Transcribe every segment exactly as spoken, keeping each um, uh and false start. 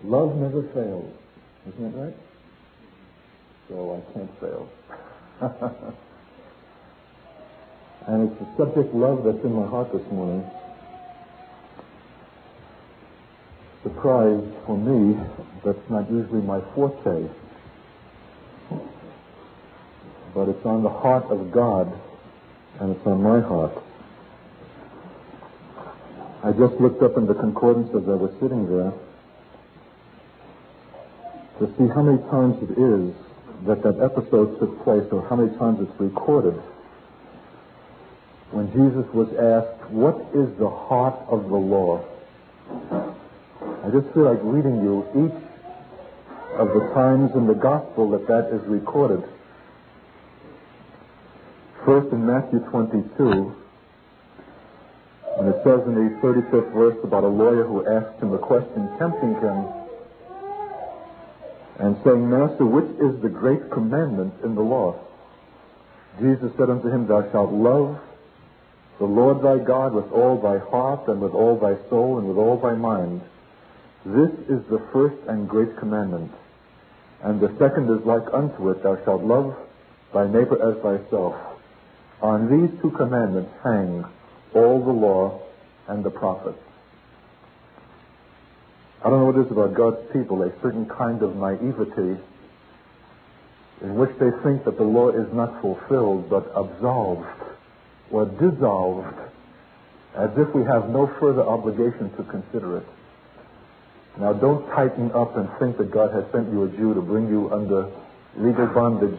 Love never fails. Isn't that right? So I can't fail. And it's the subject love that's in my heart this morning. Surprise for me, that's not usually my forte. But it's on the heart of God, and it's on my heart. I just looked up in the concordance as I was sitting there to see how many times it is that that episode took place, or how many times it's recorded, when Jesus was asked, what is the heart of the law? I just feel like reading you each of the times in the gospel that that is recorded. First in Matthew twenty-two, and it says in the thirty-fifth verse about a lawyer who asked him a question, tempting him, and saying, Master, which is the great commandment in the law? Jesus said unto him, Thou shalt love the Lord thy God with all thy heart, and with all thy soul, and with all thy mind. This is the first and great commandment. And the second is like unto it, Thou shalt love thy neighbor as thyself. On these two commandments hang all the law and the prophets. I don't know what it is about God's people, a certain kind of naivety in which they think that the law is not fulfilled but absolved or dissolved, as if we have no further obligation to consider it. Now, don't tighten up and think that God has sent you a Jew to bring you under legal bondage.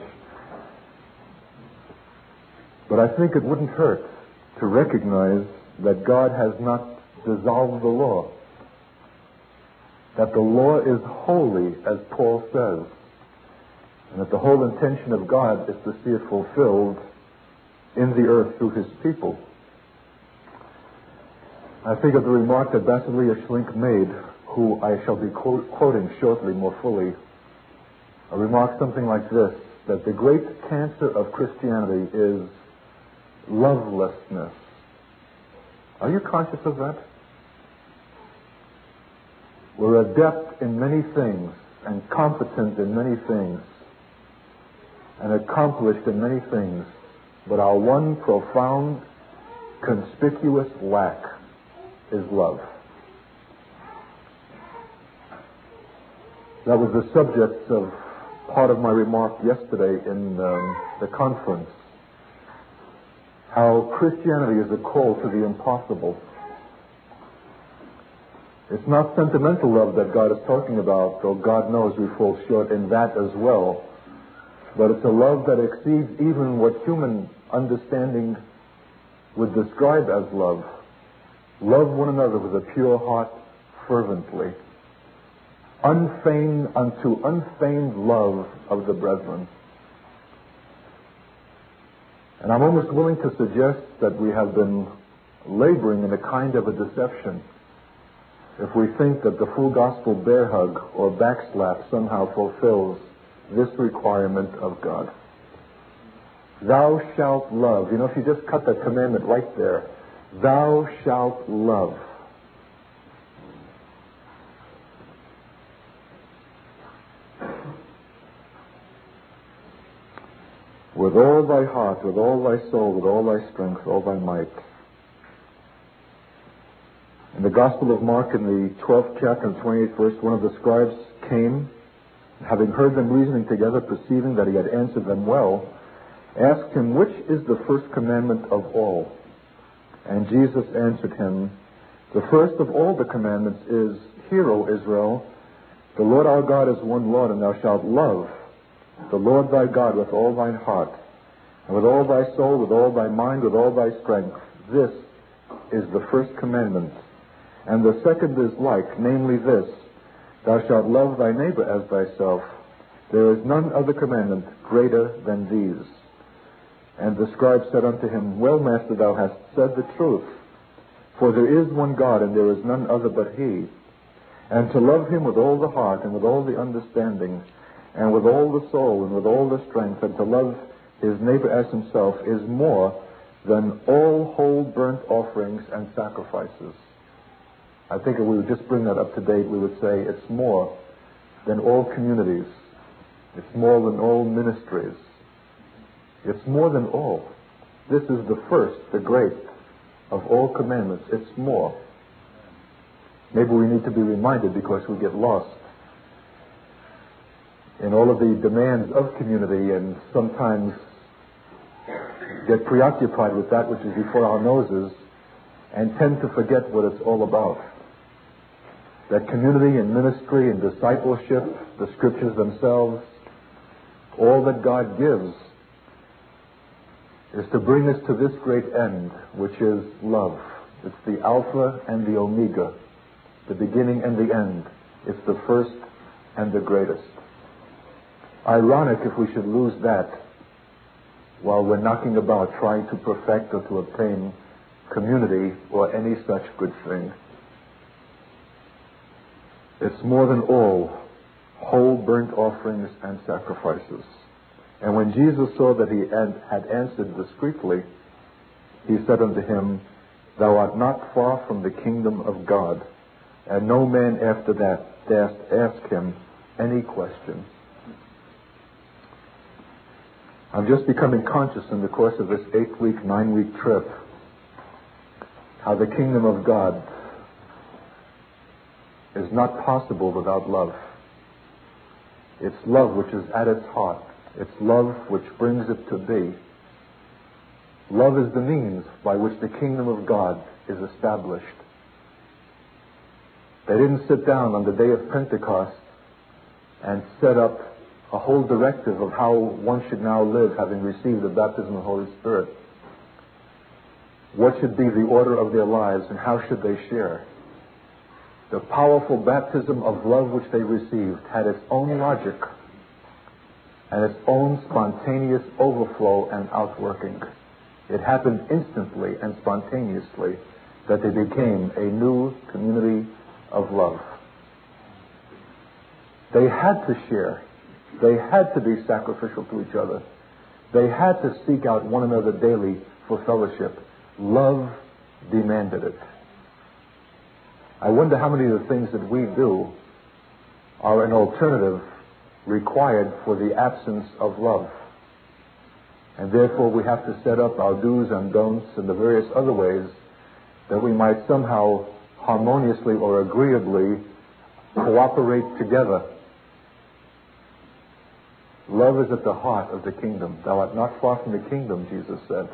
But I think it wouldn't hurt to recognize that God has not dissolved the law, that the law is holy, as Paul says, and that the whole intention of God is to see it fulfilled in the earth through his people. I think of the remark that Basilia Schlink made, who I shall be quote, quoting shortly more fully. A remark something like this, that the great cancer of Christianity is lovelessness. Are you conscious of that? We're adept in many things, and competent in many things, and accomplished in many things, but our one profound, conspicuous lack is love. That was the subject of part of my remark yesterday in um, the conference. How Christianity is a call to the impossible. It's not sentimental love that God is talking about, though God knows we fall short in that as well. But it's a love that exceeds even what human understanding would describe as love. Love one another with a pure heart fervently. Unfeigned unto unfeigned love of the brethren. And I'm almost willing to suggest that we have been laboring in a kind of a deception if we think that the full gospel bear hug or backslap somehow fulfills this requirement of God. Thou shalt love. You know, if you just cut that commandment right there, thou shalt love. With all thy heart, with all thy soul, with all thy strength, with all thy might. In the Gospel of Mark, in the twelfth chapter and twenty-eighth verse, one of the scribes came, having heard them reasoning together, perceiving that he had answered them well, asked him, which is the first commandment of all? And Jesus answered him, the first of all the commandments is, Hear, O Israel, the Lord our God is one Lord, and thou shalt love the Lord thy God with all thine heart, and with all thy soul, with all thy mind, with all thy strength. This is the first commandment. And the second is like, namely this, Thou shalt love thy neighbor as thyself. There is none other commandment greater than these. And the scribe said unto him, Well, Master, thou hast said the truth. For there is one God, and there is none other but he. And to love him with all the heart, and with all the understanding, and with all the soul, and with all the strength, and to love his neighbor as himself, is more than all whole burnt offerings and sacrifices. I think if we would just bring that up to date, we would say it's more than all communities. It's more than all ministries. It's more than all. This is the first, the great of all commandments. It's more. Maybe we need to be reminded because we get lost in all of the demands of community and sometimes get preoccupied with that which is before our noses and tend to forget what it's all about. That community and ministry and discipleship, the scriptures themselves, all that God gives is to bring us to this great end, which is love. It's the Alpha and the Omega, the beginning and the end. It's the first and the greatest. Ironic if we should lose that while we're knocking about trying to perfect or to obtain community or any such good thing. It's more than all whole burnt offerings and sacrifices. And when Jesus saw that he had answered discreetly, he said unto him, Thou art not far from the kingdom of God. And no man after that durst ask him any question. I'm just becoming conscious in the course of this eight-week, nine-week trip how the kingdom of God is not possible without love. It's love which is at its heart. It's love which brings it to be. Love is the means by which the kingdom of God is established. They didn't sit down on the day of Pentecost and set up a whole directive of how one should now live having received the baptism of the Holy Spirit. What should be the order of their lives and how should they share? The powerful baptism of love which they received had its own logic and its own spontaneous overflow and outworking. It happened instantly and spontaneously that they became a new community of love. They had to share. They had to be sacrificial to each other. They had to seek out one another daily for fellowship. Love demanded it. I wonder how many of the things that we do are an alternative required for the absence of love. And therefore we have to set up our do's and don'ts and the various other ways that we might somehow harmoniously or agreeably cooperate together. Love is at the heart of the kingdom. Thou art not far from the kingdom, Jesus said.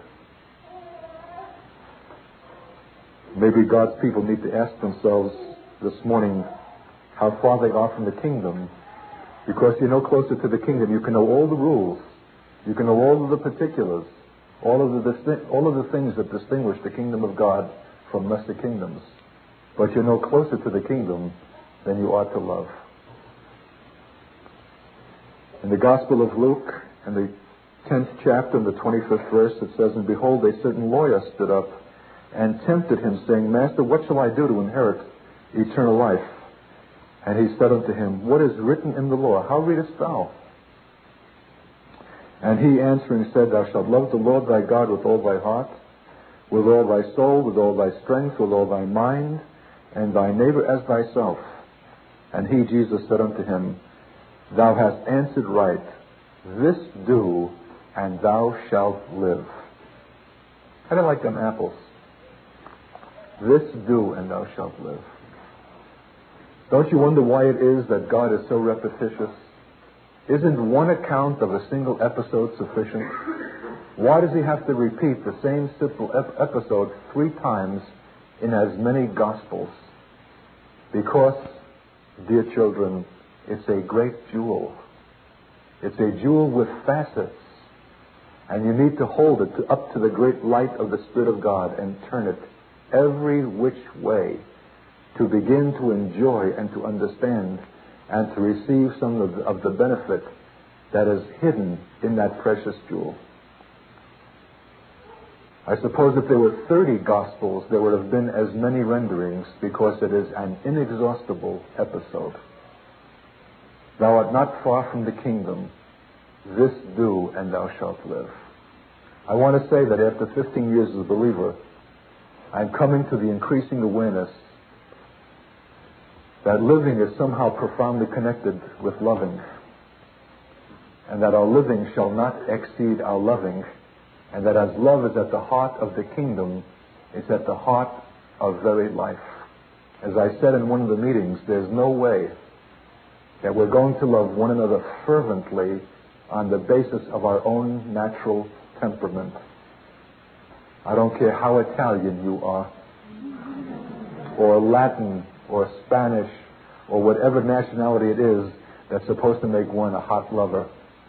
Maybe God's people need to ask themselves this morning how far they are from the kingdom. Because you're no closer to the kingdom. You can know all the rules. You can know all of the particulars. All of the, disti- all of the things that distinguish the kingdom of God from lesser kingdoms. But you're no closer to the kingdom than you ought to love. In the Gospel of Luke, in the tenth chapter, in the twenty-fifth verse, it says, And behold, a certain lawyer stood up and tempted him, saying, Master, what shall I do to inherit eternal life? And he said unto him, What is written in the law? How readest thou? And he answering said, Thou shalt love the Lord thy God with all thy heart, with all thy soul, with all thy strength, with all thy mind, and thy neighbor as thyself. And he, Jesus, said unto him, Thou hast answered right. This do, and thou shalt live. How do you like them apples? This do, and thou shalt live. Don't you wonder why it is that God is so repetitious? Isn't one account of a single episode sufficient? Why does he have to repeat the same simple ep- episode three times in as many Gospels? Because, dear children, it's a great jewel. It's a jewel with facets. And you need to hold it to, up to the great light of the Spirit of God and turn it every which way to begin to enjoy and to understand and to receive some of the, of the benefit that is hidden in that precious jewel. I suppose if there were thirty Gospels, there would have been as many renderings because it is an inexhaustible episode. Thou art not far from the kingdom. This do, and thou shalt live. I want to say that after fifteen years as a believer, I'm coming to the increasing awareness that living is somehow profoundly connected with loving, and that our living shall not exceed our loving, and that as love is at the heart of the kingdom, it's at the heart of very life. As I said in one of the meetings, there's no way that we're going to love one another fervently on the basis of our own natural temperament. I don't care how Italian you are, or Latin, or Spanish, or whatever nationality it is that's supposed to make one a hot lover.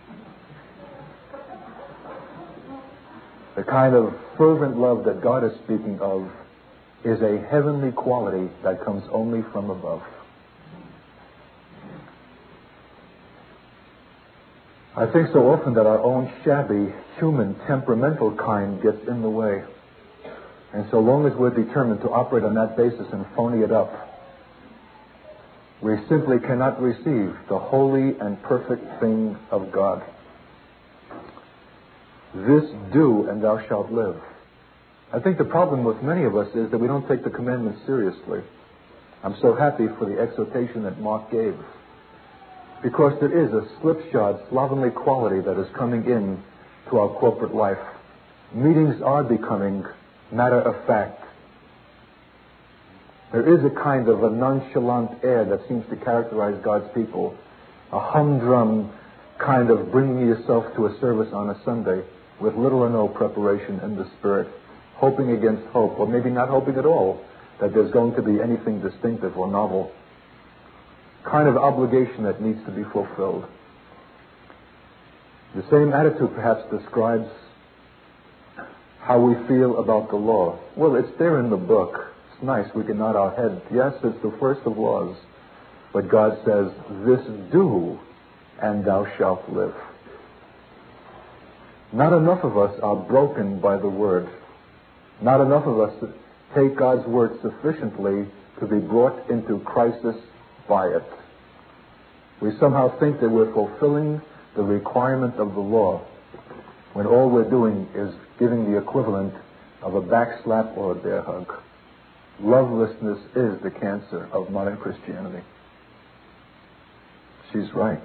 The kind of fervent love that God is speaking of is a heavenly quality that comes only from above. I think so often that our own shabby, human, temperamental kind gets in the way. And so long as we're determined to operate on that basis and phony it up, we simply cannot receive the holy and perfect thing of God. This do, and thou shalt live. I think the problem with many of us is that we don't take the commandments seriously. I'm so happy for the exhortation that Mark gave, because there is a slipshod, slovenly quality that is coming in to our corporate life. Meetings are becoming matter of fact. There is a kind of a nonchalant air that seems to characterize God's people, a humdrum kind of bringing yourself to a service on a Sunday with little or no preparation in the Spirit, hoping against hope, or maybe not hoping at all that there's going to be anything distinctive or novel. Kind of obligation that needs to be fulfilled. The same attitude perhaps describes how we feel about the law. Well, it's there in the book. It's nice. We can nod our head. Yes, it's the first of laws. But God says, this do, and thou shalt live. Not enough of us are broken by the word. Not enough of us take God's word sufficiently to be brought into crisis by it. We somehow think that we're fulfilling the requirement of the law, when all we're doing is giving the equivalent of a backslap or a bear hug. Lovelessness is the cancer of modern Christianity. She's right.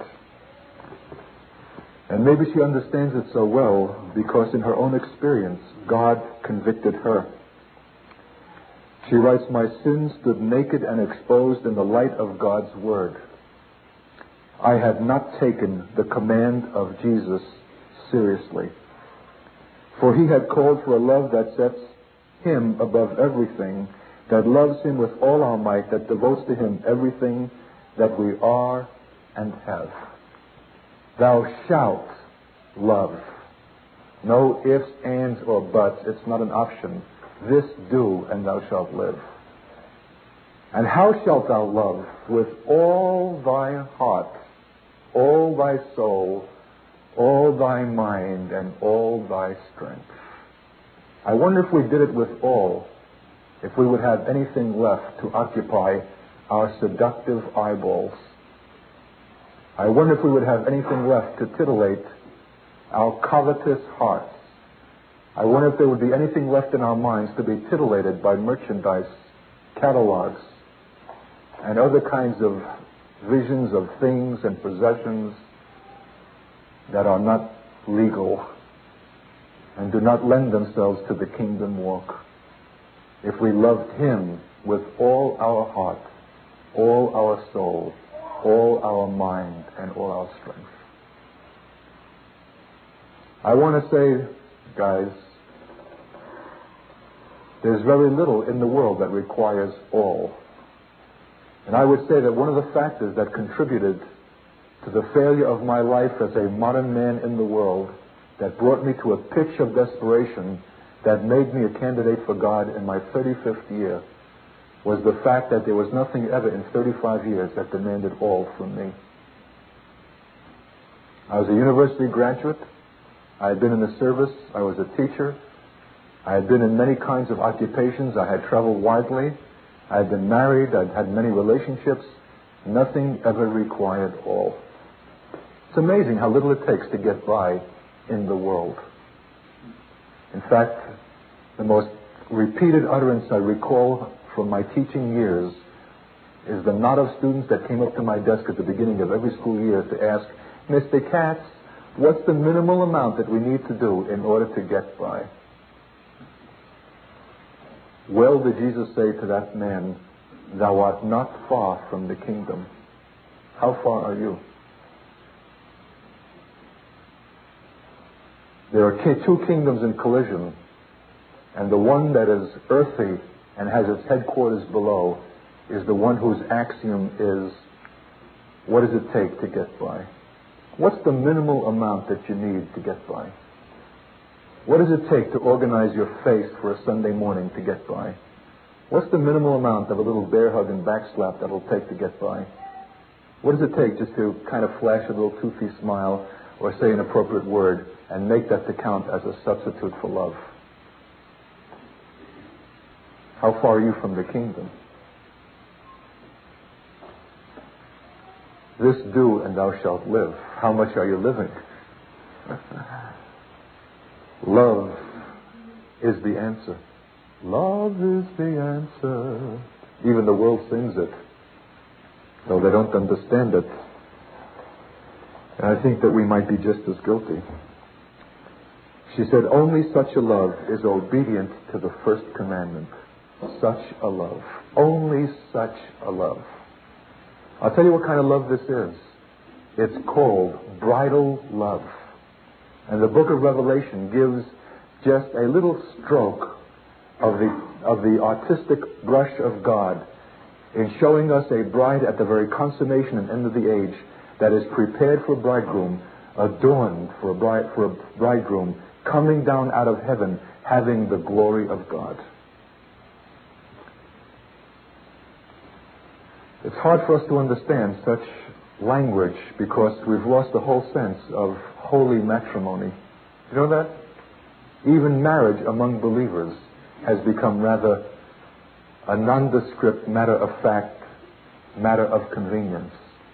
And maybe she understands it so well because in her own experience, God convicted her. She writes, my sin stood naked and exposed in the light of God's word. I had not taken the command of Jesus seriously. For he had called for a love that sets him above everything, that loves him with all our might, that devotes to him everything that we are and have. Thou shalt love. No ifs, ands, or buts. It's not an option. This do, and thou shalt live. And how shalt thou love? With all thy heart, all thy soul, all thy mind, and all thy strength. I wonder if we did it with all, if we would have anything left to occupy our seductive eyeballs. I wonder if we would have anything left to titillate our covetous hearts. I wonder if there would be anything left in our minds to be titillated by merchandise, catalogs, and other kinds of visions of things and possessions that are not legal and do not lend themselves to the kingdom walk. If we loved him with all our heart, all our soul, all our mind, and all our strength. I want to say, guys, there's very little in the world that requires all. And I would say that one of the factors that contributed to the failure of my life as a modern man in the world, that brought me to a pitch of desperation that made me a candidate for God in my thirty-fifth year, was the fact that there was nothing ever in thirty-five years that demanded all from me. I was a university graduate. I had been in the service. I was a teacher. I had been in many kinds of occupations. I had traveled widely. I had been married. I'd had many relationships. Nothing ever required all. It's amazing how little it takes to get by in the world. In fact, the most repeated utterance I recall from my teaching years is the knot of students that came up to my desk at the beginning of every school year to ask, Mister Katz, what's the minimal amount that we need to do in order to get by? Well did Jesus say to that man, thou art not far from the kingdom. How far are you? There are two kingdoms in collision, and the one that is earthy and has its headquarters below is the one whose axiom is, what does it take to get by? What's the minimal amount that you need to get by? What does it take to organize your face for a Sunday morning to get by? What's the minimal amount of a little bear hug and backslap that it'll take to get by? What does it take just to kind of flash a little toothy smile or say an appropriate word and make that to count as a substitute for love? How far are you from the kingdom? This do and thou shalt live. How much are you living? Love is the answer. Love is the answer. Even the world sings it, though they don't understand it. And I think that we might be just as guilty. She said, only such a love is obedient to the first commandment. Such a love. Only such a love. I'll tell you what kind of love this is. It's called bridal love. And the book of Revelation gives just a little stroke of the, of the artistic brush of God in showing us a bride at the very consummation and end of the age that is prepared for a bridegroom, adorned for a, bride, for a bridegroom, coming down out of heaven, having the glory of God. It's hard for us to understand such language because we've lost the whole sense of holy matrimony. You know that? Even marriage among believers has become rather a nondescript, matter-of-fact, matter of convenience.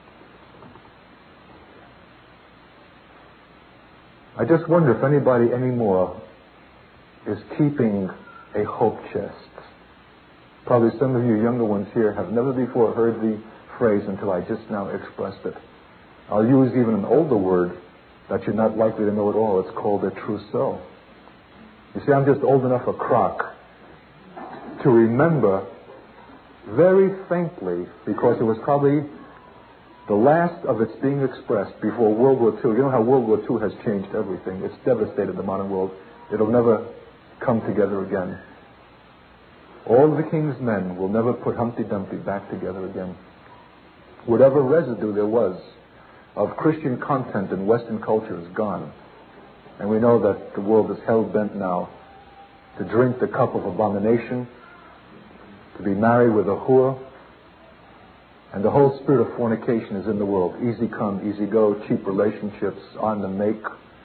I just wonder if anybody anymore is keeping a hope chest. Probably some of you younger ones here have never before heard the phrase until I just now expressed it. I'll use even an older word that you're not likely to know at all. It's called a trousseau. You see, I'm just old enough a crock to remember very faintly, because it was probably the last of its being expressed before World War Two. You know how World War Two has changed everything. It's devastated the modern world. It'll never come together again. All the king's men will never put Humpty Dumpty back together again. Whatever residue there was of Christian content in Western culture is gone. And we know that the world is hell-bent now to drink the cup of abomination, to be married with a whore, and the whole spirit of fornication is in the world. Easy come, easy go, cheap relationships, on the make,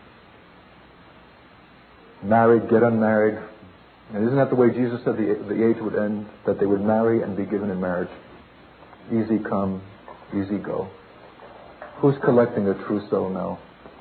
married, get unmarried. And isn't that the way Jesus said the, the age would end? That they would marry and be given in marriage. Easy come, easy go. Who's collecting a trousseau now?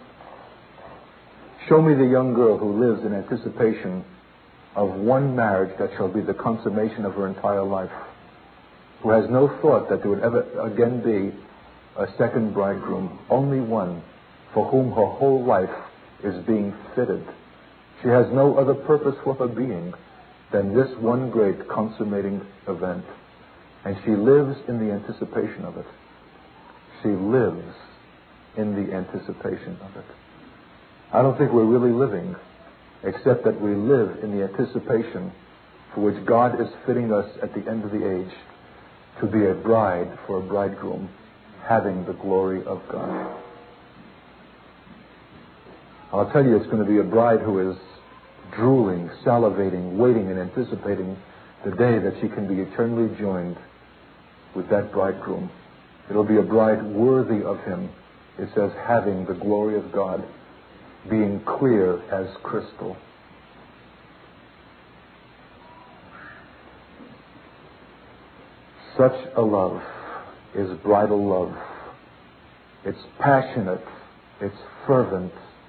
Show me the young girl who lives in anticipation of one marriage that shall be the consummation of her entire life, who has no thought that there would ever again be a second bridegroom, only one for whom her whole life is being fitted. She has no other purpose for her being than this one great consummating event. And she lives in the anticipation of it. She lives in the anticipation of it. I don't think we're really living, except that we live in the anticipation for which God is fitting us at the end of the age to be a bride for a bridegroom, having the glory of God. I'll tell you, it's going to be a bride who is drooling, salivating, waiting and anticipating the day that she can be eternally joined with that bridegroom. It'll be a bride worthy of him. It says, having the glory of God, being clear as crystal. Such a love is bridal love. It's passionate. It's fervent.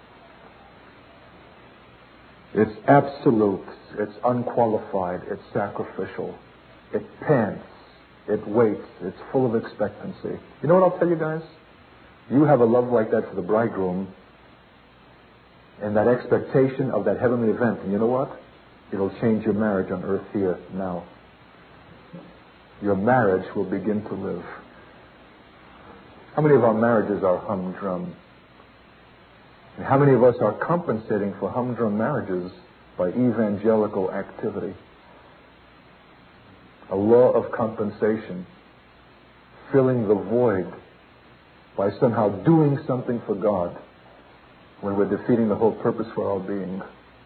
It's absolute. It's unqualified. It's sacrificial. It pants It waits. It's full of expectancy. You know what I'll tell you guys? You have a love like that for the bridegroom and that expectation of that heavenly event. And you know what? It'll change your marriage on earth here now. Your marriage will begin to live. How many of our marriages are humdrum? And how many of us are compensating for humdrum marriages by evangelical activity? A law of compensation, filling the void by somehow doing something for God when we're defeating the whole purpose for our being.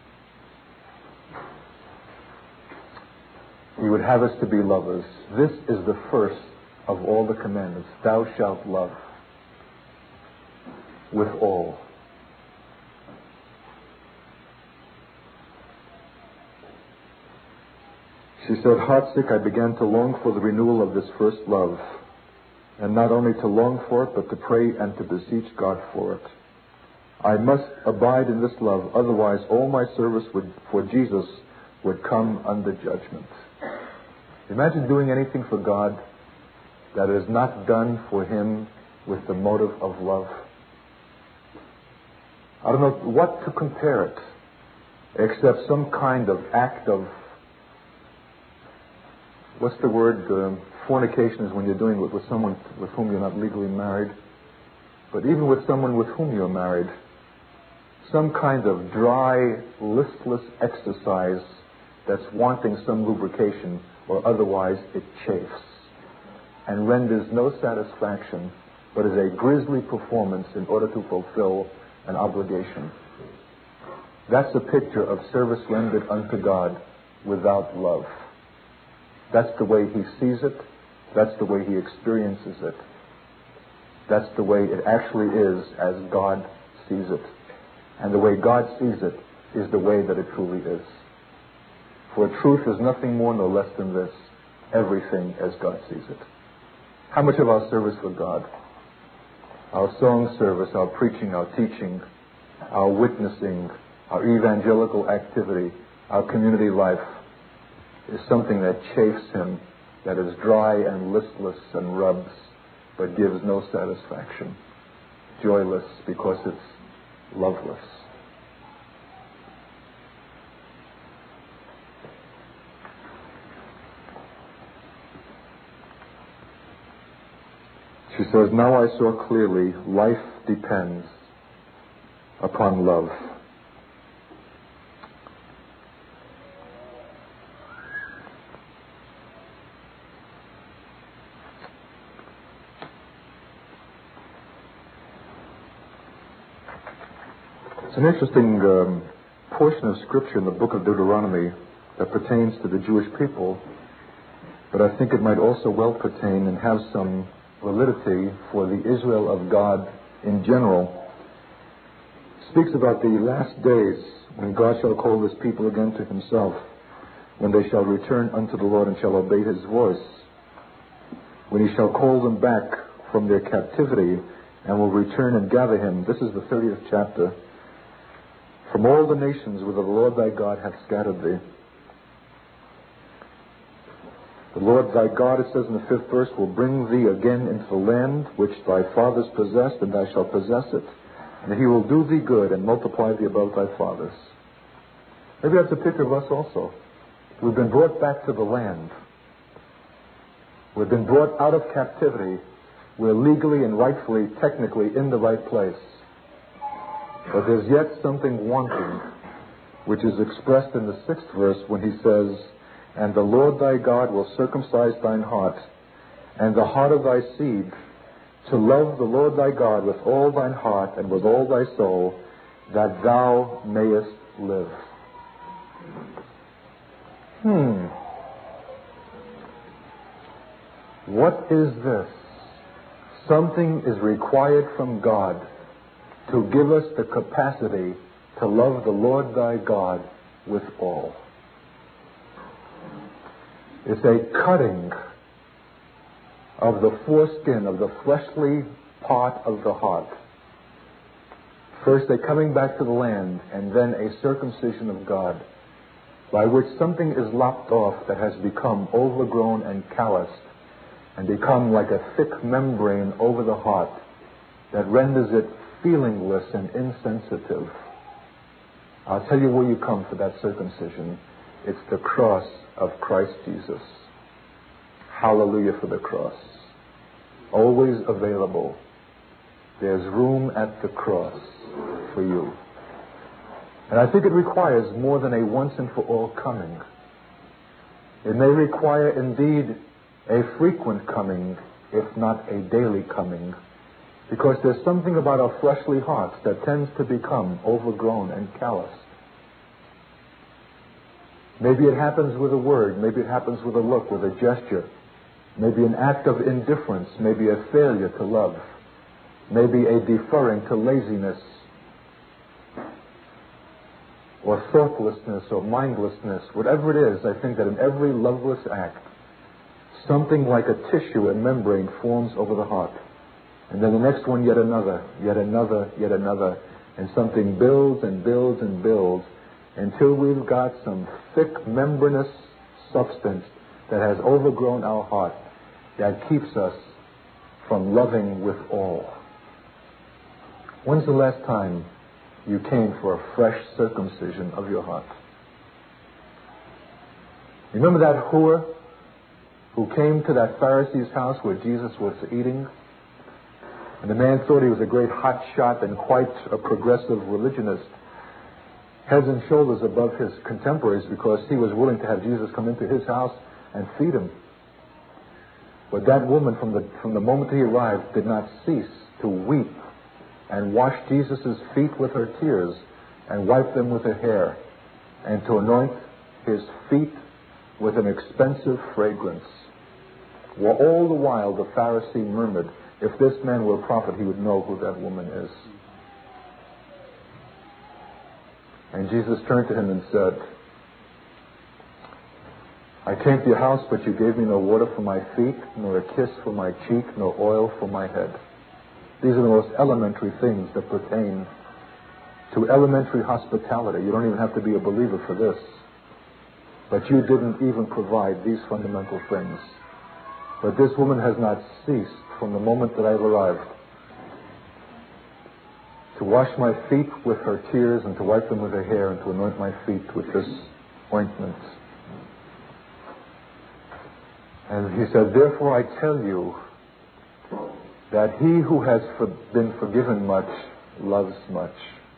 He would have us to be lovers. This is the first of all the commandments. Thou shalt love with all. She said, heartsick, I began to long for the renewal of this first love. And not only to long for it, but to pray and to beseech God for it. I must abide in this love, otherwise all my service would, for Jesus would come under judgment. Imagine doing anything for God that is not done for Him with the motive of love. I don't know what to compare it, except some kind of act of, what's the word? Uh, fornication is when you're doing it with someone with whom you're not legally married. But even with someone with whom you're married, some kind of dry, listless exercise that's wanting some lubrication, or otherwise it chafes and renders no satisfaction, but is a grisly performance in order to fulfill an obligation. That's a picture of service rendered unto God without love. That's the way He sees it. That's the way He experiences it. That's the way it actually is as God sees it. And the way God sees it is the way that it truly is. For truth is nothing more nor less than this: everything as God sees it. How much of our service for God, our song service, our preaching, our teaching, our witnessing, our evangelical activity, our community life, is something that chafes Him, that is dry and listless and rubs, but gives no satisfaction, joyless because it's loveless. She says, now I saw clearly life depends upon love. It's an interesting um, portion of Scripture in the book of Deuteronomy that pertains to the Jewish people, but I think it might also well pertain and have some validity for the Israel of God in general. It speaks about the last days when God shall call His people again to Himself, when they shall return unto the Lord and shall obey His voice, when He shall call them back from their captivity and will return and gather him. This is the thirtieth chapter. From all the nations whither the Lord thy God hath scattered thee. The Lord thy God, it says in the fifth verse, will bring thee again into the land which thy fathers possessed, and thou shalt possess it. And He will do thee good and multiply thee above thy fathers. Maybe that's a picture of us also. We've been brought back to the land. We've been brought out of captivity. We're legally and rightfully, technically in the right place. But there's yet something wanting, which is expressed in the sixth verse when He says, and the Lord thy God will circumcise thine heart, and the heart of thy seed, to love the Lord thy God with all thine heart and with all thy soul, that thou mayest live. Hmm. What is this? Something is required from God to give us the capacity to love the Lord thy God with all. It's a cutting of the foreskin, of the fleshly part of the heart. First a coming back to the land, and then a circumcision of God, by which something is lopped off that has become overgrown and calloused, and become like a thick membrane over the heart that renders it feelingless and insensitive. I'll tell you where you come for that circumcision. It's the cross of Christ Jesus. Hallelujah for the cross. Always available. There's room at the cross for you. And I think it requires more than a once and for all coming. It may require indeed a frequent coming, if not a daily coming, because there's something about our fleshly hearts that tends to become overgrown and calloused. Maybe it happens with a word, maybe it happens with a look, with a gesture, maybe an act of indifference, maybe a failure to love, maybe a deferring to laziness, or thoughtlessness, or mindlessness. Whatever it is, I think that in every loveless act, something like a tissue and membrane forms over the heart. And then the next one, yet another, yet another, yet another. And something builds and builds and builds until we've got some thick membranous substance that has overgrown our heart, that keeps us from loving with all. When's the last time you came for a fresh circumcision of your heart? Remember that whore who came to that Pharisee's house where Jesus was eating? And the man thought he was a great hot shot and quite a progressive religionist, heads and shoulders above his contemporaries, because he was willing to have Jesus come into his house and feed him. But that woman, from the, from the moment he arrived, did not cease to weep and wash Jesus' feet with her tears and wipe them with her hair and to anoint his feet with an expensive fragrance. Well, all the while the Pharisee murmured, if this man were a prophet, he would know who that woman is. And Jesus turned to him and said, I came to your house, but you gave me no water for my feet, nor a kiss for my cheek, nor oil for my head. These are the most elementary things that pertain to elementary hospitality. You don't even have to be a believer for this. But you didn't even provide these fundamental things. But this woman has not ceased from the moment that I've arrived to wash my feet with her tears and to wipe them with her hair and to anoint my feet with this ointment. And he said, therefore I tell you that he who has for, been forgiven much loves much.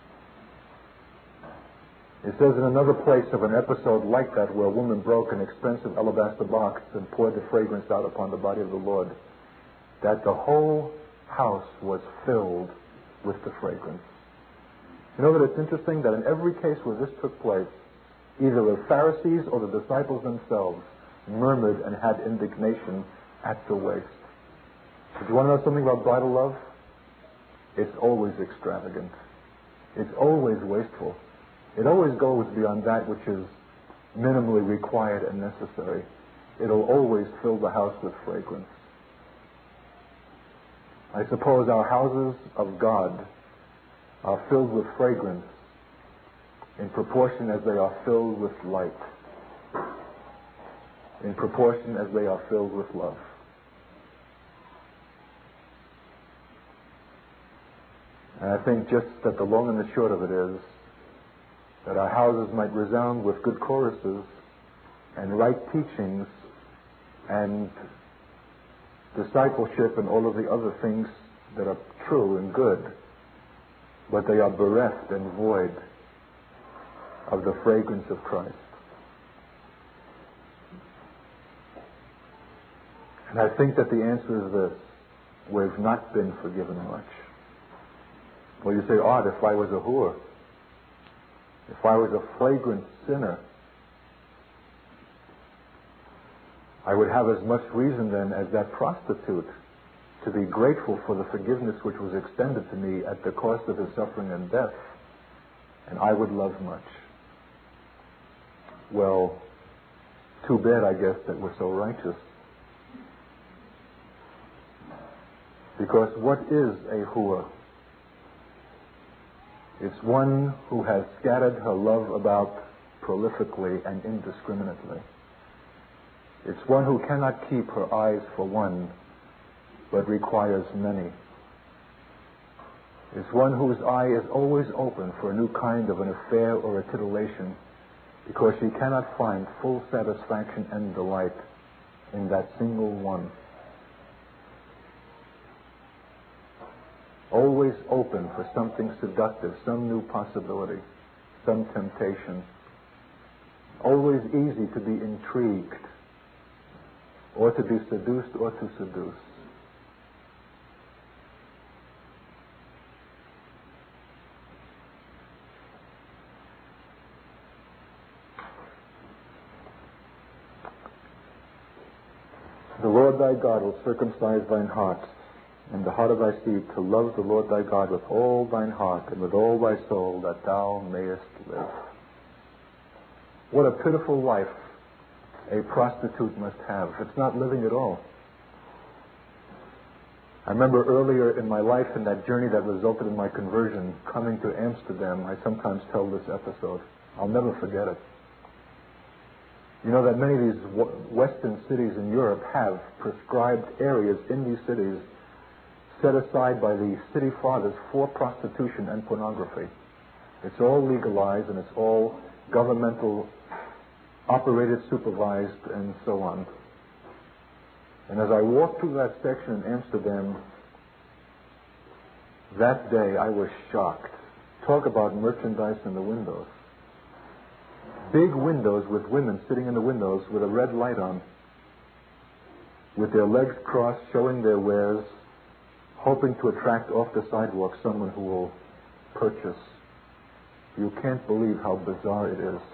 It says in another place of an episode like that where a woman broke an expensive alabaster box and poured the fragrance out upon the body of the Lord, that the whole house was filled with the fragrance. You know that it's interesting that in every case where this took place, either the Pharisees or the disciples themselves murmured and had indignation at the waste. If you want to know something about bridal love, it's always extravagant. It's always wasteful. It always goes beyond that which is minimally required and necessary. It'll always fill the house with fragrance. I suppose our houses of God are filled with fragrance in proportion as they are filled with light, in proportion as they are filled with love. And I think just that the long and the short of it is that our houses might resound with good choruses and right teachings and discipleship and all of the other things that are true and good, but they are bereft and void of the fragrance of Christ. And I think that the answer is this: we've not been forgiven much. Well, you say, Art, if I was a whore, if I was a flagrant sinner, I would have as much reason then as that prostitute to be grateful for the forgiveness which was extended to me at the cost of his suffering and death, and I would love much. Well, too bad, I guess, that we're so righteous. Because what is a whore? It's one who has scattered her love about prolifically and indiscriminately. It's one who cannot keep her eyes for one, but requires many. It's one whose eye is always open for a new kind of an affair or a titillation, because she cannot find full satisfaction and delight in that single one. Always open for something seductive, some new possibility, some temptation. Always easy to be intrigued, or to be seduced, or to seduce. The Lord thy God will circumcise thine heart and the heart of thy seed, to love the Lord thy God with all thine heart and with all thy soul, that thou mayest live. What a pitiful life a prostitute must have. It's not living at all. I remember earlier in my life, in that journey that resulted in my conversion, coming to Amsterdam, I sometimes tell this episode. I'll never forget it. You know that many of these Western cities in Europe have prescribed areas in these cities set aside by the city fathers for prostitution and pornography. It's all legalized, and it's all governmental operated, supervised, and so on. And as I walked through that section in Amsterdam, that day I was shocked. Talk about merchandise in the windows. Big windows with women sitting in the windows with a red light on, with their legs crossed, showing their wares, hoping to attract off the sidewalk someone who will purchase. You can't believe how bizarre it is.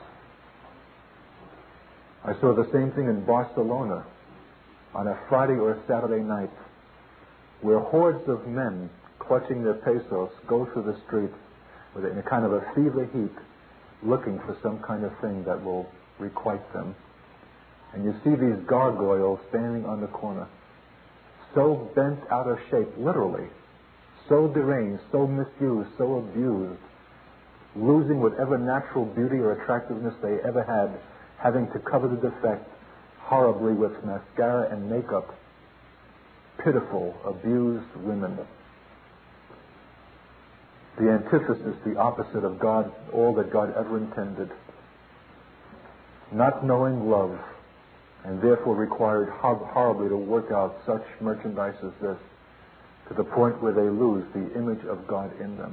I saw the same thing in Barcelona on a Friday or a Saturday night, where hordes of men clutching their pesos go through the streets with it in a kind of a fever heat, looking for some kind of thing that will requite them. And you see these gargoyles standing on the corner, so bent out of shape, literally, so deranged, so misused, so abused, losing whatever natural beauty or attractiveness they ever had, having to cover the defect horribly with mascara and makeup. Pitiful, abused women. The antithesis, the opposite of God, all that God ever intended. Not knowing love, and therefore required horribly to work out such merchandise as this, to the point where they lose the image of God in them.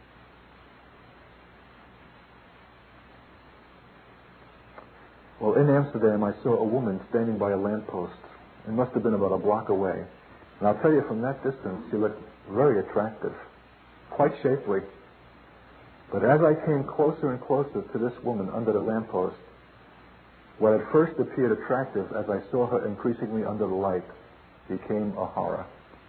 Well, in Amsterdam, I saw a woman standing by a lamppost. It must have been about a block away. And I'll tell you, from that distance, she looked very attractive, quite shapely. But as I came closer and closer to this woman under the lamppost, what at first appeared attractive, as I saw her increasingly under the light, became a horror.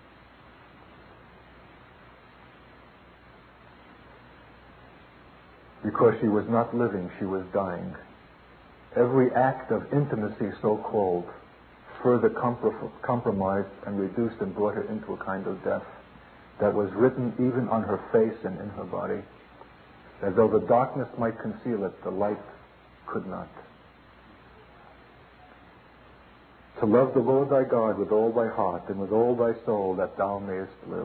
Because she was not living, she was dying. Every act of intimacy, so-called, further comprom- compromised and reduced and brought her into a kind of death that was written even on her face and in her body. As though the darkness might conceal it, the light could not. To love the Lord thy God with all thy heart and with all thy soul, that thou mayest live.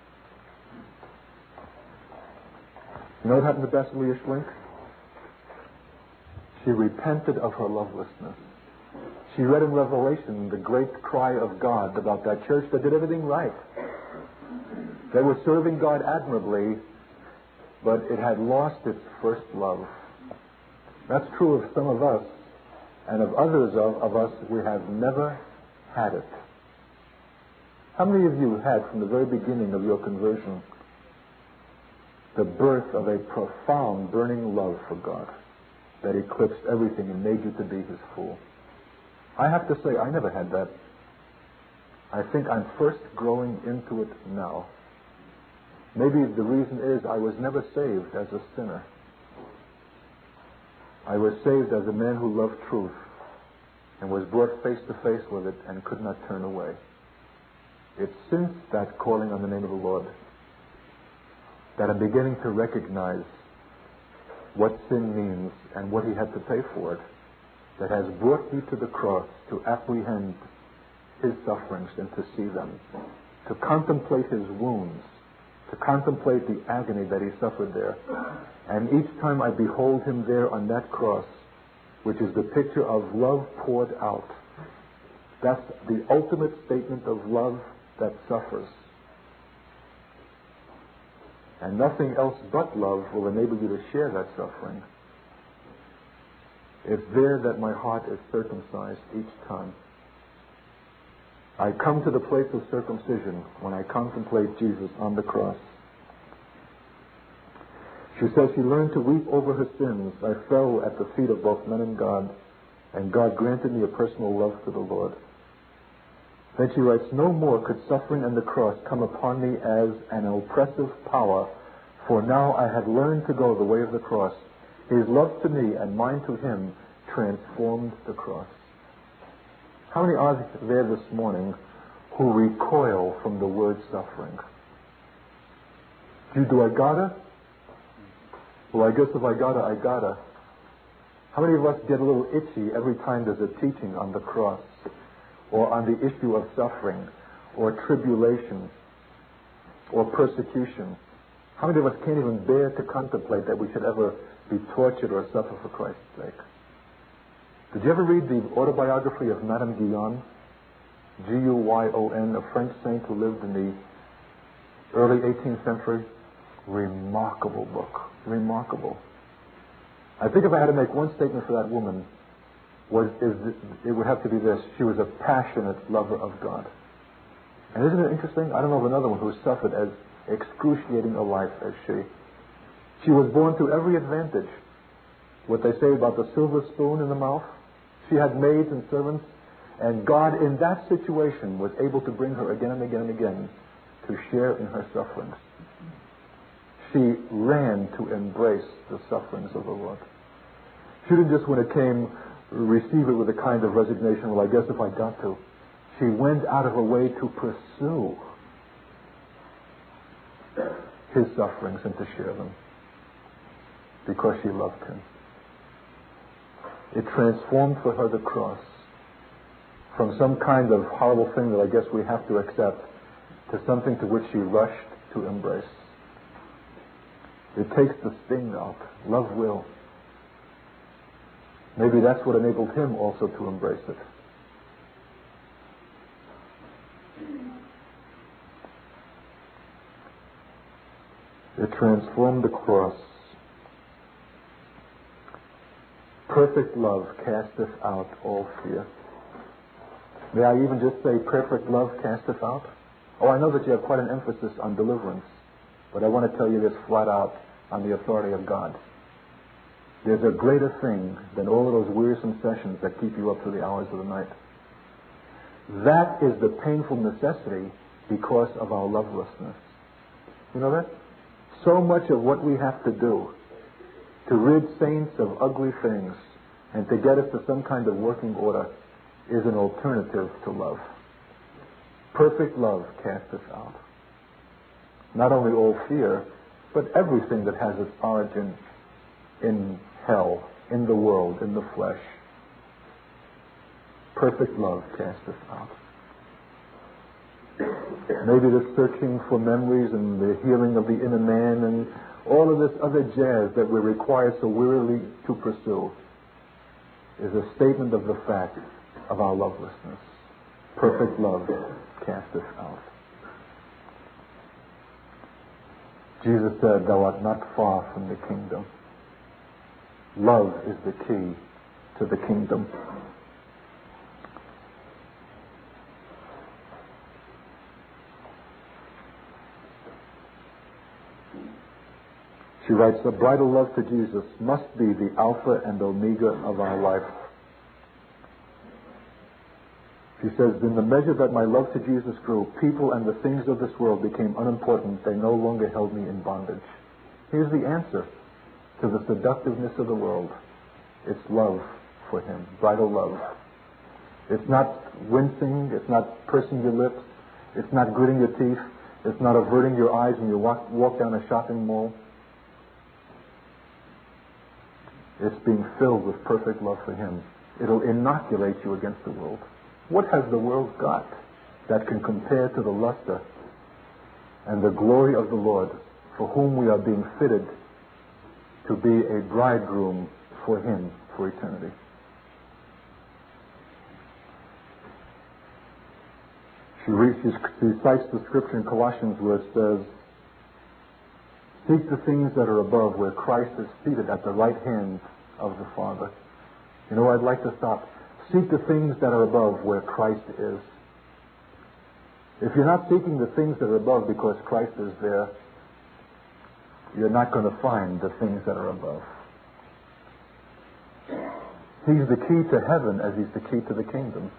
You know what happened to Basilia Schlink? She repented of her lovelessness. She read in Revelation the great cry of God about that church that did everything right. They were serving God admirably, but it had lost its first love. That's true of some of us, and of others of, of us, we have never had it. How many of you had, from the very beginning of your conversion, the birth of a profound, burning love for God that eclipsed everything and made you to be his fool? I have to say, I never had that. I think I'm first growing into it now. Maybe the reason is I was never saved as a sinner. I was saved as a man who loved truth and was brought face to face with it and could not turn away. It's since that calling on the name of the Lord that I'm beginning to recognize what sin means and what he had to pay for it, that has brought me to the cross to apprehend his sufferings and to see them, to contemplate his wounds, to contemplate the agony that he suffered there. And each time I behold him there on that cross, which is the picture of love poured out, that's the ultimate statement of love that suffers. And nothing else but love will enable you to share that suffering. It's there that my heart is circumcised each time. I come to the place of circumcision when I contemplate Jesus on the cross. She says she learned to weep over her sins. I fell at the feet of both men and God, and God granted me a personal love to the Lord. Then she writes, no more could suffering and the cross come upon me as an oppressive power, for now I have learned to go the way of the cross. His love to me and mine to him transformed the cross. How many are there this morning who recoil from the word suffering? Do, do I gotta? Well, I guess if I gotta, I gotta. How many of us get a little itchy every time there's a teaching on the cross, or on the issue of suffering, or tribulation, or persecution? How many of us can't even bear to contemplate that we should ever be tortured or suffer for Christ's sake? Did you ever read the autobiography of Madame Guyon? G U Y O N, a French saint who lived in the early eighteenth century? Remarkable book. Remarkable. I think if I had to make one statement for that woman, was is this, it would have to be this: she was a passionate lover of God. And isn't it interesting? I don't know of another one who suffered as excruciating a life as she. She was born to every advantage. What they say about the silver spoon in the mouth. She had maids and servants, and God in that situation was able to bring her again and again and again to share in her sufferings. She ran to embrace the sufferings of the Lord. She didn't just, when it came, receive it with a kind of resignation, well, I guess if I got to. She went out of her way to pursue his sufferings and to share them because she loved him. It transformed for her the cross from some kind of horrible thing that I guess we have to accept to something to which she rushed to embrace. It takes the sting out. Love will. Maybe that's what enabled him also to embrace it. It transformed the cross. Perfect love casteth out all fear. May I even just say perfect love casteth out? Oh, I know that you have quite an emphasis on deliverance, but I want to tell you this flat out on the authority of God. There's a greater thing than all of those wearisome sessions that keep you up through the hours of the night. That is the painful necessity because of our lovelessness. You know that? So much of what we have to do to rid saints of ugly things and to get us to some kind of working order is an alternative to love. Perfect love casteth out not only all fear, but everything that has its origin in hell, in the world, in the flesh. Perfect love casteth out. Maybe the searching for memories and the healing of the inner man and all of this other jazz that we're required so wearily to pursue is a statement of the fact of our lovelessness. Perfect love casteth out. Jesus said, thou art not far from the kingdom. Love is the key to the kingdom. She writes, the bridal love to Jesus must be the alpha and omega of our life. She says, in the measure that my love to Jesus grew, people and the things of this world became unimportant. They no longer held me in bondage. Here's the answer to the seductiveness of the world. It's love for him, bridal love. It's not wincing. It's not pursing your lips. It's not gritting your teeth. It's not averting your eyes when you walk, walk down a shopping mall. It's being filled with perfect love for him It'll inoculate you against the world. What has the world got that can compare to the luster and the glory of the Lord, for whom we are being fitted to be a bridegroom for Him for eternity? She, reads, she cites the scripture in Colossians where it says, seek the things that are above, where Christ is seated at the right hand of the Father. You know, I'd like to stop. Seek the things that are above, where Christ is. If you're not seeking the things that are above because Christ is there, you're not going to find the things that are above. He's the key to heaven as He's the key to the kingdom.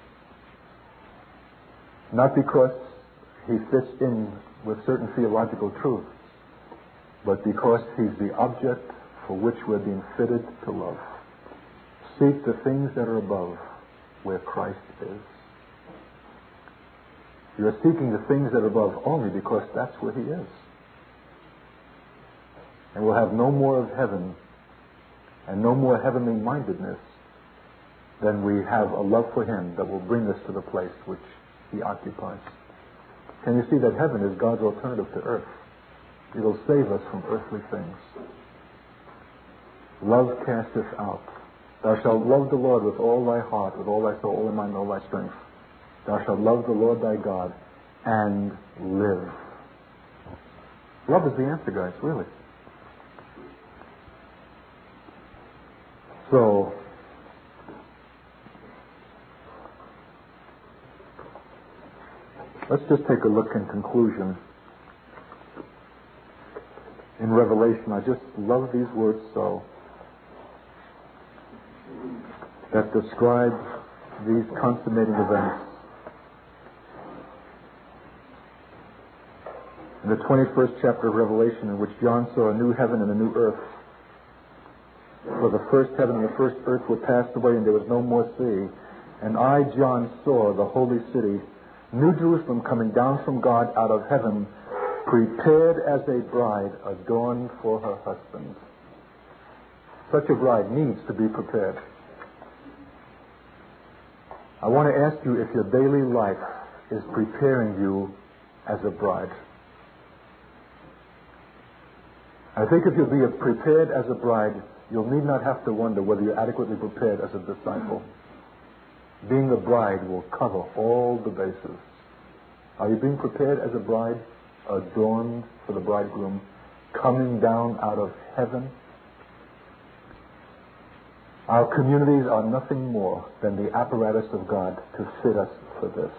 Not because He fits in with certain theological truths, but because He's the object for which we're being fitted to love. Seek the things that are above, where Christ is. You're seeking the things that are above only because that's where He is. And we'll have no more of heaven and no more heavenly mindedness than we have a love for Him that will bring us to the place which He occupies. Can you see that heaven is God's alternative to earth? It'll save us from earthly things. Love casteth out. Thou shalt love the Lord with all thy heart, with all thy soul, all thy mind, all thy strength. Thou shalt love the Lord thy God and live. Love is the answer, guys, really. So, let's just take a look in conclusion. In Revelation, I just love these words so, that describe these consummating events. In the twenty-first chapter of Revelation, in which John saw a new heaven and a new earth. For the first heaven and the first earth were passed away, and there was no more sea. And I, John, saw the holy city, New Jerusalem, coming down from God out of heaven, prepared as a bride adorned for her husband. Such a bride needs to be prepared. I want to ask you if your daily life is preparing you as a bride. I think if you'll be prepared as a bride, you'll need not have to wonder whether you're adequately prepared as a disciple. Being a bride will cover all the bases. Are you being prepared as a bride, adorned for the bridegroom, coming down out of heaven? Our communities are nothing more than the apparatus of God to fit us for this.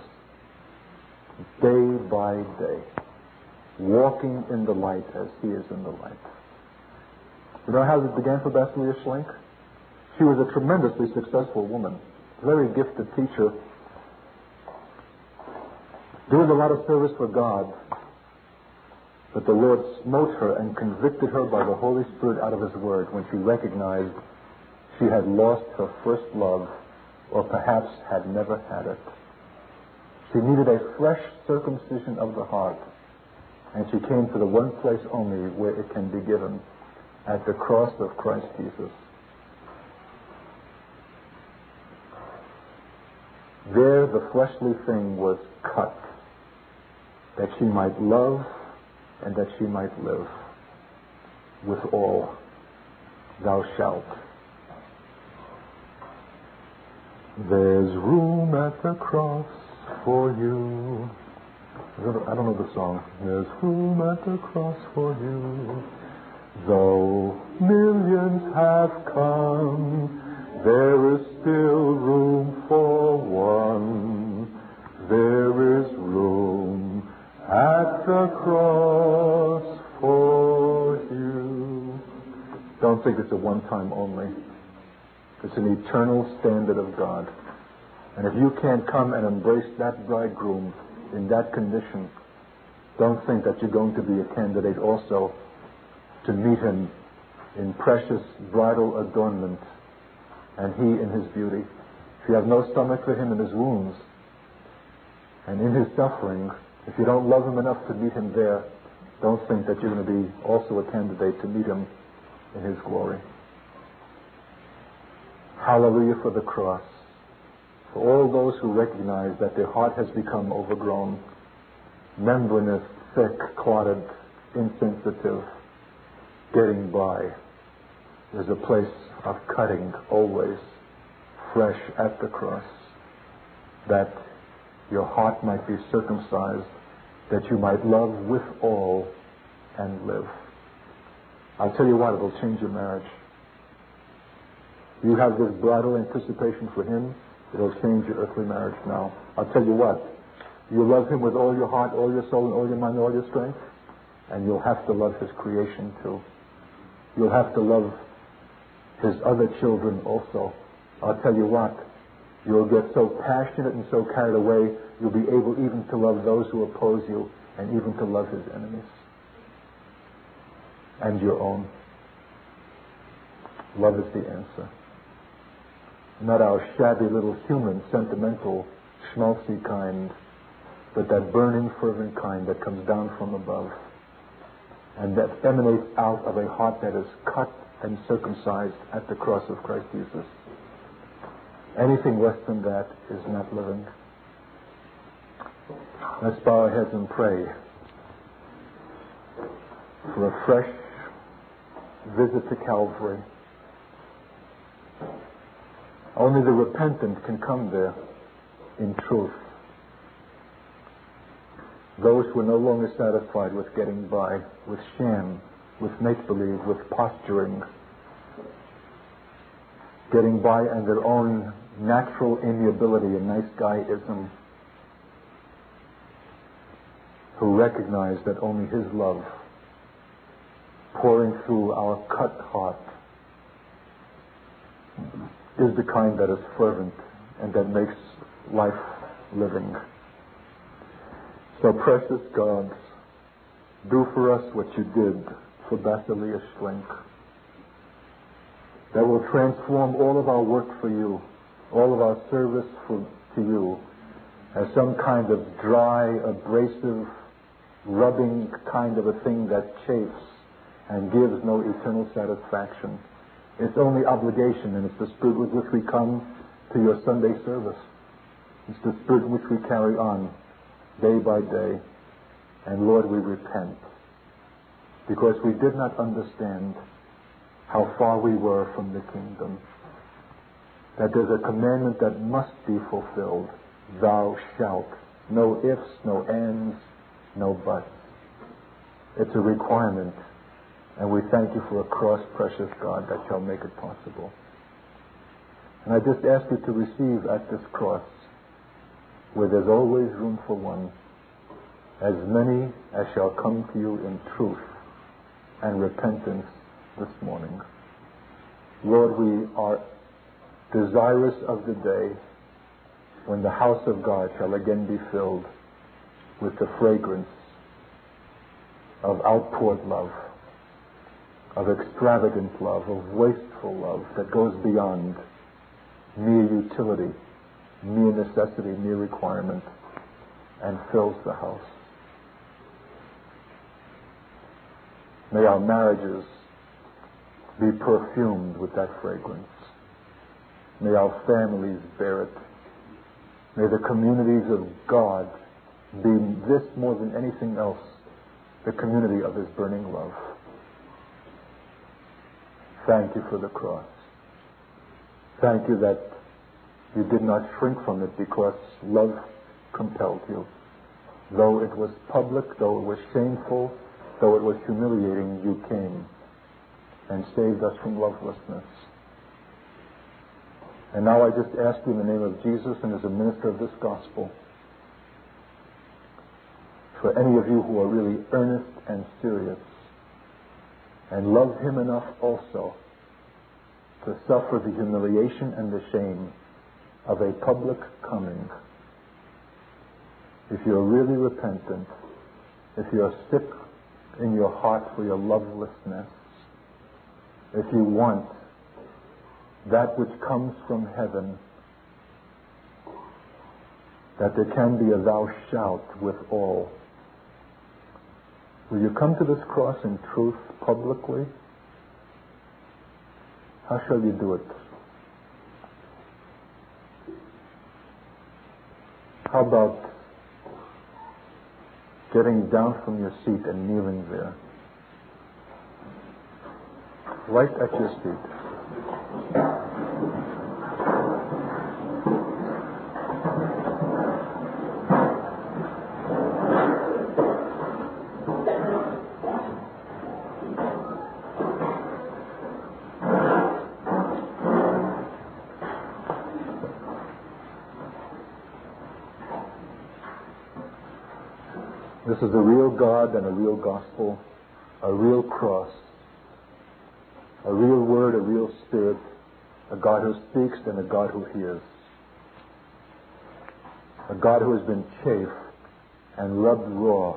Day by day, walking in the light as He is in the light. You know how it began for Basilia Schlink? She was a tremendously successful woman, very gifted teacher, doing a lot of service for God. But the Lord smote her and convicted her by the Holy Spirit out of His Word when she recognized she had lost her first love, or perhaps had never had it. She needed a fresh circumcision of the heart, and she came to the one place only where it can be given, at the cross of Christ Jesus. There the fleshly thing was cut, that she might love and that she might live. With all, thou shalt. There's room at the cross for you. I don't know the song. There's room at the cross for you. Though millions have come, there is still room for one. There is room at the cross for you. Don't think it's a one-time only. It's an eternal standard of God. And if you can't come and embrace that bridegroom in that condition, don't think that you're going to be a candidate also to meet Him in precious bridal adornment and He in His beauty. If you have no stomach for Him in His wounds and in His suffering, if you don't love Him enough to meet Him there, don't think that you're going to be also a candidate to meet Him in His glory. Hallelujah for the cross. For all those who recognize that their heart has become overgrown, membranous, thick, clotted, insensitive, getting by, there's a place of cutting always, fresh at the cross, that your heart might be circumcised, that you might love with all and live. I'll tell you what, it'll change your marriage. You have this bridal anticipation for him, it'll change your earthly marriage now. I'll tell you what, you love him with all your heart, all your soul, and all your mind, and all your strength, and you'll have to love his creation too. You'll have to love his other children also. I'll tell you what, you'll get so passionate and so carried away, you'll be able even to love those who oppose you and even to love his enemies and your own. Love is the answer. Not our shabby little human, sentimental, schmaltzy kind, but that burning, fervent kind that comes down from above and that emanates out of a heart that is cut and circumcised at the cross of Christ Jesus. Anything less than that is not living. Let's bow our heads and pray for a fresh visit to Calvary. Only the repentant can come there in truth. Those who are no longer satisfied with getting by, with sham, with make-believe, with posturing, getting by on their own natural amiability and nice guyism, who recognize that only his love pouring through our cut heart is the kind that is fervent and that makes life living. So, precious God, do for us what you did for Basilius Schlenk. That will transform all of our work for you, all of our service for, to you, as some kind of dry, abrasive, rubbing kind of a thing that chafes and gives no eternal satisfaction. It's only obligation, and it's the spirit with which we come to your Sunday service. It's the spirit which we carry on day by day. And Lord, we repent because we did not understand how far we were from the kingdom. That there's a commandment that must be fulfilled. Thou shalt. No ifs, no ands, no buts. It's a requirement. And we thank you for a cross, precious God, that shall make it possible. And I just ask you to receive at this cross, where there's always room for one, as many as shall come to you in truth and repentance this morning. Lord, we are desirous of the day when the house of God shall again be filled with the fragrance of outpoured love, of extravagant love, of wasteful love that goes beyond mere utility, mere necessity, mere requirement, and fills the house. May our marriages be perfumed with that fragrance. May our families bear it. May the communities of God be this more than anything else, the community of his burning love. Thank you for the cross. Thank you that you did not shrink from it because love compelled you. Though it was public, though it was shameful, though it was humiliating, you came and saved us from lovelessness. And now I just ask you in the name of Jesus and as a minister of this gospel, for any of you who are really earnest and serious and love him enough also to suffer the humiliation and the shame of a public coming. If you're really repentant, if you're sick in your heart for your lovelessness, if you want that which comes from heaven, that there can be a thou shalt with all, will you come to this cross in truth publicly? How shall you do it? How about getting down from your seat and kneeling there? Right at your feet. This is a real God and a real gospel, a real cross, a real word, a real spirit, a God who speaks and a God who hears, a God who has been chafed and rubbed raw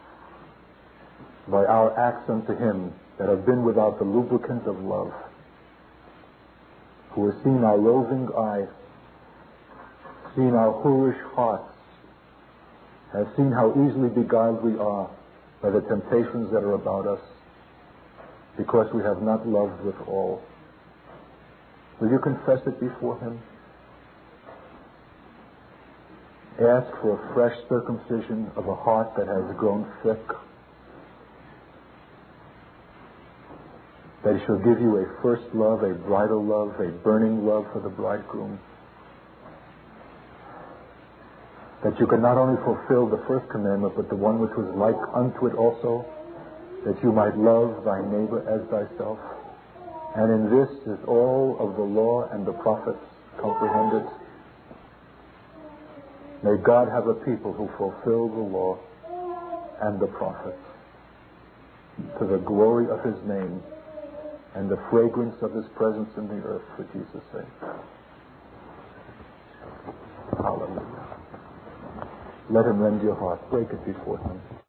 by our acts unto him that have been without the lubricant of love, who has seen our roving eye, seen our whorish hearts, has seen how easily beguiled we are by the temptations that are about us, because we have not loved with all. Will you confess it before him? Ask for a fresh circumcision of a heart that has grown thick, that he shall give you a first love, a bridal love, a burning love for the bridegroom, that you can not only fulfill the first commandment, but the one which was like unto it also, that you might love thy neighbor as thyself. And in this is all of the law and the prophets comprehended. May God have a people who fulfill the law and the prophets to the glory of his name and the fragrance of his presence in the earth, for Jesus' sake. Hallelujah. Let him rend your heart. Break it before him.